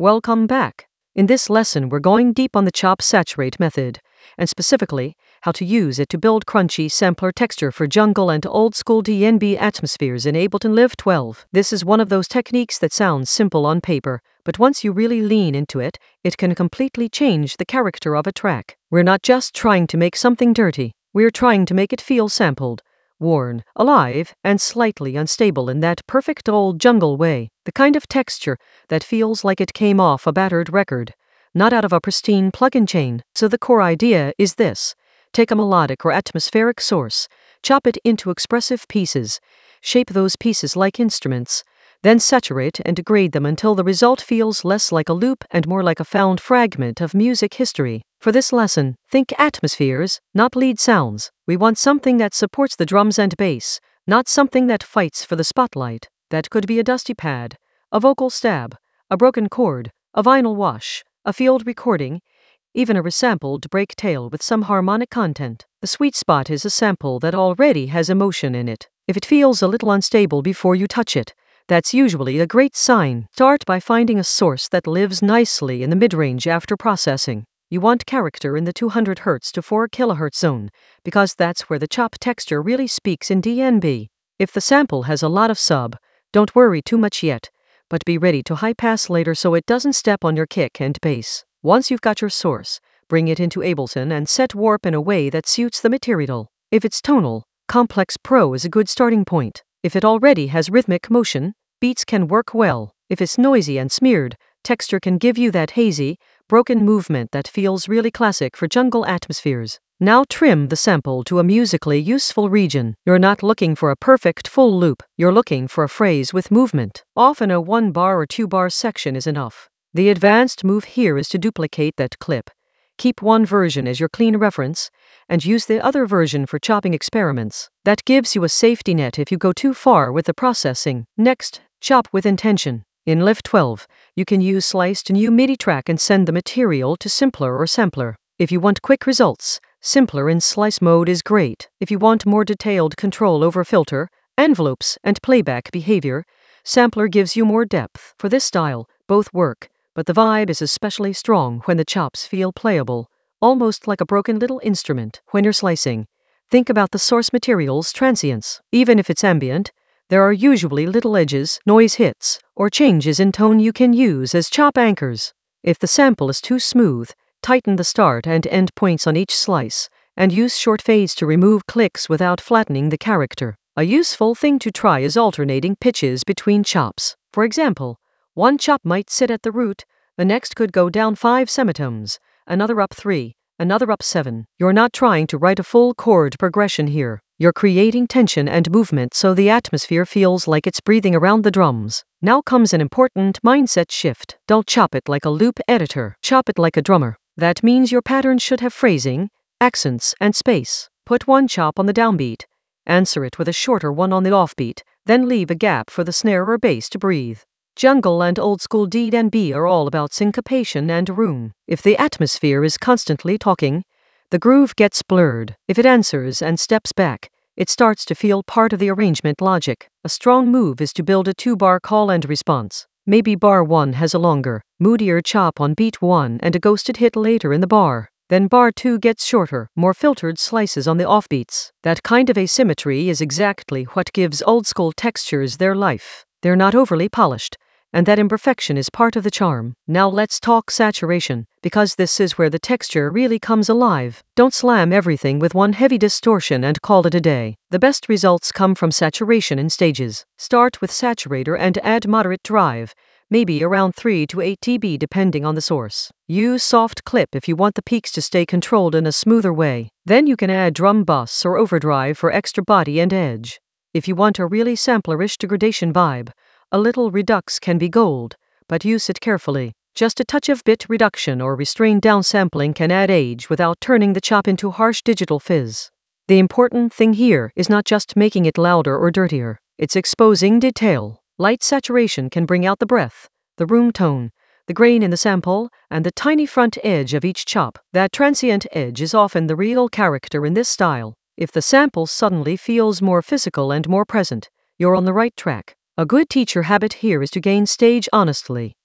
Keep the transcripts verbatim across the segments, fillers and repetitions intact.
Welcome back. In this lesson, we're going deep on the chop saturate method, and specifically, how to use it to build crunchy sampler texture for jungle and old school D N B atmospheres in Ableton Live twelve. This is one of those techniques that sounds simple on paper, but once you really lean into it, it can completely change the character of a track. We're not just trying to make something dirty, we're trying to make it feel sampled, worn, alive, and slightly unstable in that perfect old jungle way. The kind of texture that feels like it came off a battered record, not out of a pristine plug-in chain. So the core idea is this: take a melodic or atmospheric source, chop it into expressive pieces, shape those pieces like instruments, then saturate and degrade them until the result feels less like a loop and more like a found fragment of music history. For this lesson, think atmospheres, not lead sounds. We want something that supports the drums and bass, not something that fights for the spotlight. That could be a dusty pad, a vocal stab, a broken chord, a vinyl wash, a field recording, even a resampled break tail with some harmonic content. The sweet spot is a sample that already has emotion in it. If it feels a little unstable before you touch it, that's usually a great sign. Start by finding a source that lives nicely in the mid-range after processing. You want character in the two hundred hertz to four kilohertz zone, because that's where the chop texture really speaks in D N B. If the sample has a lot of sub, don't worry too much yet, but be ready to high pass later so it doesn't step on your kick and bass. Once you've got your source, bring it into Ableton and set warp in a way that suits the material. If it's tonal, Complex Pro is a good starting point. If it already has rhythmic motion, beats can work well. If it's noisy and smeared, Texture can give you that hazy, broken movement that feels really classic for jungle atmospheres. Now trim the sample to a musically useful region. You're not looking for a perfect full loop, you're looking for a phrase with movement. Often a one bar or two bar section is enough. The advanced move here is to duplicate that clip. Keep one version as your clean reference, and use the other version for chopping experiments. That gives you a safety net if you go too far with the processing. Next, chop with intention. In Live twelve, you can use Slice to new MIDI track and send the material to Simpler or Sampler. If you want quick results, Simpler in Slice mode is great. If you want more detailed control over filter, envelopes, and playback behavior, Sampler gives you more depth. For this style, both work, but the vibe is especially strong when the chops feel playable, almost like a broken little instrument. When you're slicing, think about the source material's transience. Even if it's ambient, there are usually little edges, noise hits, or changes in tone you can use as chop anchors. If the sample is too smooth, tighten the start and end points on each slice, and use short fades to remove clicks without flattening the character. A useful thing to try is alternating pitches between chops. For example, one chop might sit at the root, the next could go down five semitones, another up three, another up seven. You're not trying to write a full chord progression here. You're creating tension and movement so the atmosphere feels like it's breathing around the drums. Now comes an important mindset shift. Don't chop it like a loop editor. Chop it like a drummer. That means your pattern should have phrasing, accents, and space. Put one chop on the downbeat, answer it with a shorter one on the offbeat, then leave a gap for the snare or bass to breathe. Jungle and old school D N B are all about syncopation and room. If the atmosphere is constantly talking, the groove gets blurred. If it answers and steps back, it starts to feel part of the arrangement logic. A strong move is to build a two-bar call and response. Maybe bar one has a longer, moodier chop on beat one and a ghosted hit later in the bar. Then bar two gets shorter, more filtered slices on the offbeats. That kind of asymmetry is exactly what gives old school textures their life. They're not overly polished, and that imperfection is part of the charm. Now let's talk saturation, because this is where the texture really comes alive. Don't slam everything with one heavy distortion and call it a day. The best results come from saturation in stages. Start with saturator and add moderate drive, maybe around three to eight decibels depending on the source. Use soft clip if you want the peaks to stay controlled in a smoother way. Then you can add drum bus or overdrive for extra body and edge. If you want a really samplerish degradation vibe, a little redux can be gold, but use it carefully. Just a touch of bit reduction or restrained downsampling can add age without turning the chop into harsh digital fizz. The important thing here is not just making it louder or dirtier, it's exposing detail. Light saturation can bring out the breath, the room tone, the grain in the sample, and the tiny front edge of each chop. That transient edge is often the real character in this style. If the sample suddenly feels more physical and more present, you're on the right track. A good teacher habit here is to gain stage honestly.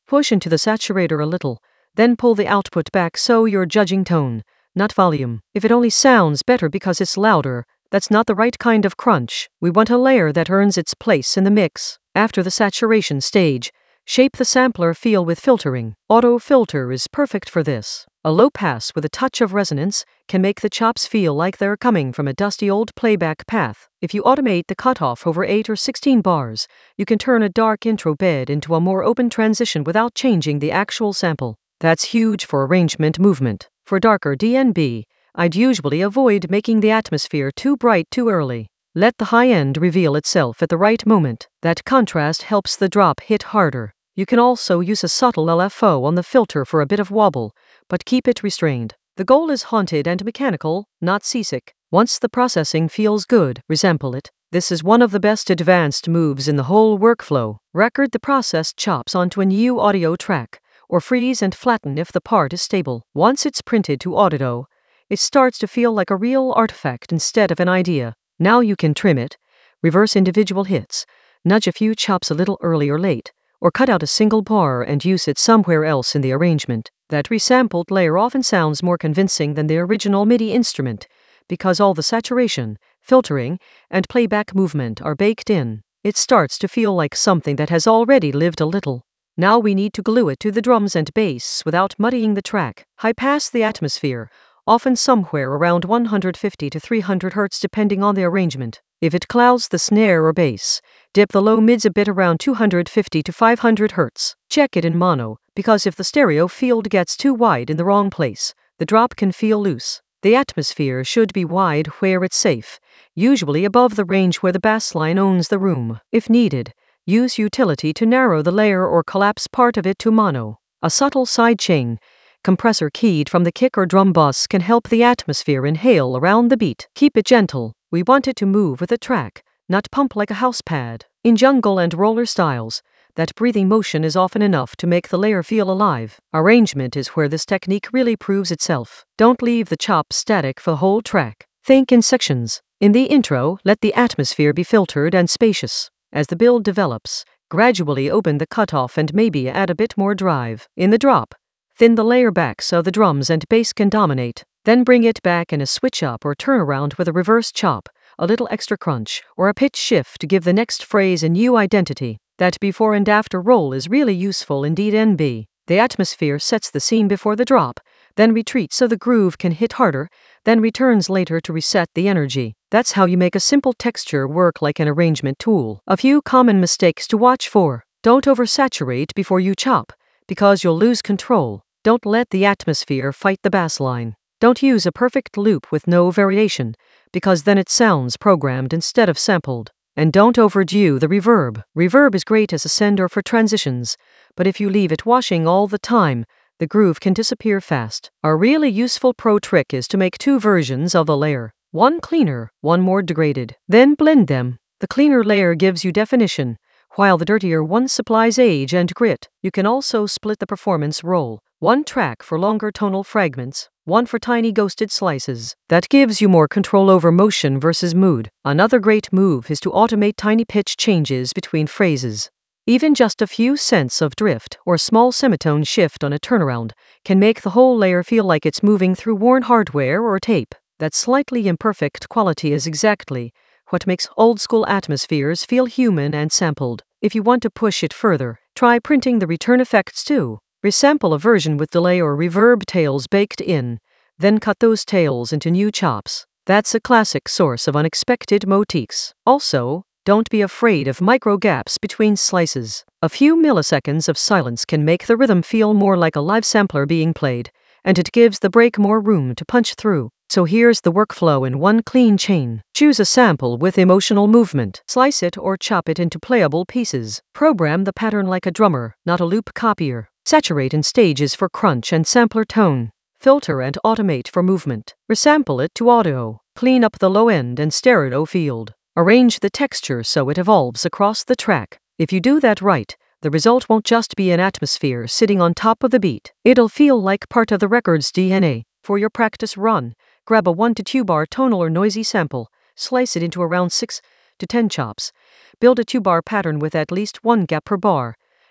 Push into the saturator a little, then pull the output back so you're judging tone, not volume. If it only sounds better because it's louder, that's not the right kind of crunch. We want a layer that earns its place in the mix. After the saturation stage, shape the sampler feel with filtering. Auto filter is perfect for this. A low pass with a touch of resonance can make the chops feel like they're coming from a dusty old playback path. If you automate the cutoff over eight or sixteen bars, you can turn a dark intro bed into a more open transition without changing the actual sample. That's huge for arrangement movement. For darker D N B, I'd usually avoid making the atmosphere too bright too early. Let the high end reveal itself at the right moment. That contrast helps the drop hit harder. You can also use a subtle L F O on the filter for a bit of wobble, but keep it restrained. The goal is haunted and mechanical, not seasick. Once the processing feels good, resample it. This is one of the best advanced moves in the whole workflow. Record the processed chops onto a new audio track, or freeze and flatten if the part is stable. Once it's printed to Audio, it starts to feel like a real artifact instead of an idea. Now you can trim it, reverse individual hits, nudge a few chops a little early or late, or cut out a single bar and use it somewhere else in the arrangement. That resampled layer often sounds more convincing than the original MIDI instrument, because all the saturation, filtering, and playback movement are baked in. It starts to feel like something that has already lived a little. Now we need to glue it to the drums and bass without muddying the track. High pass the atmosphere, often somewhere around one hundred fifty to three hundred hertz depending on the arrangement. If it clouds the snare or bass, dip the low mids a bit around two hundred fifty to five hundred hertz. Check it in mono, because if the stereo field gets too wide in the wrong place, the drop can feel loose. The atmosphere should be wide where it's safe, usually above the range where the bass line owns the room. If needed, use utility to narrow the layer or collapse part of it to mono. A subtle sidechain compressor keyed from the kick or drum bus can help the atmosphere inhale around the beat. Keep it gentle. We want it to move with the track, not pump like a house pad. In jungle and roller styles, that breathing motion is often enough to make the layer feel alive. Arrangement is where this technique really proves itself. Don't leave the chop static for the whole track. Think in sections. In the intro, let the atmosphere be filtered and spacious. As the build develops, gradually open the cutoff and maybe add a bit more drive. In the drop, thin the layer back so the drums and bass can dominate. Then bring it back in a switch up or turnaround with a reverse chop, a little extra crunch, or a pitch shift to give the next phrase a new identity. That before and after roll is really useful in D N B. The atmosphere sets the scene before the drop, then retreats so the groove can hit harder, then returns later to reset the energy. That's how you make a simple texture work like an arrangement tool. A few common mistakes to watch for. Don't oversaturate before you chop, because you'll lose control. Don't let the atmosphere fight the bass line. Don't use a perfect loop with no variation, because then it sounds programmed instead of sampled. And don't overdo the reverb. Reverb is great as a sender for transitions, but if you leave it washing all the time, the groove can disappear fast. A really useful pro trick is to make two versions of the layer. One cleaner, one more degraded. Then blend them. The cleaner layer gives you definition, while the dirtier one supplies age and grit. You can also split the performance role. One track for longer tonal fragments, one for tiny ghosted slices. That gives you more control over motion versus mood. Another great move is to automate tiny pitch changes between phrases. Even just a few cents of drift or small semitone shift on a turnaround can make the whole layer feel like it's moving through worn hardware or tape. That slightly imperfect quality is exactly what makes old-school atmospheres feel human and sampled. If you want to push it further, try printing the return effects too. Resample a version with delay or reverb tails baked in, then cut those tails into new chops. That's a classic source of unexpected motifs. Also, don't be afraid of micro gaps between slices. A few milliseconds of silence can make the rhythm feel more like a live sampler being played, and it gives the break more room to punch through. So here's the workflow in one clean chain. Choose a sample with emotional movement. Slice it or chop it into playable pieces. Program the pattern like a drummer, not a loop copier. Saturate in stages for crunch and sampler tone. Filter and automate for movement. Resample it to audio. Clean up the low end and stereo field. Arrange the texture so it evolves across the track. If you do that right, the result won't just be an atmosphere sitting on top of the beat. It'll feel like part of the record's D N A. For your practice run, grab a one to two bar tonal or noisy sample, slice it into around six to ten chops. Build a two bar pattern with at least one gap per bar,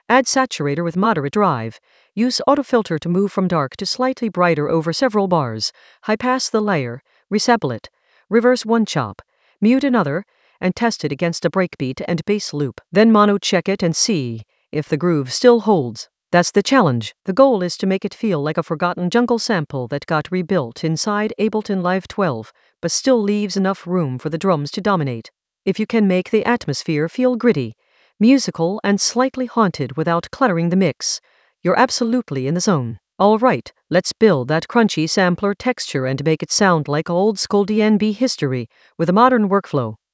Add saturator with moderate drive. Use autofilter to move from dark to slightly brighter over several bars. High pass the layer, resample it, reverse one chop, mute another, and test it against a breakbeat and bass loop. Then mono check it and see if the groove still holds. That's the challenge. The goal is to make it feel like a forgotten jungle sample that got rebuilt inside Ableton Live twelve, but still leaves enough room for the drums to dominate. If you can make the atmosphere feel gritty, musical, and slightly haunted without cluttering the mix, you're absolutely in the zone. All right, let's build that crunchy sampler texture and make it sound like old school D N B history with a modern workflow.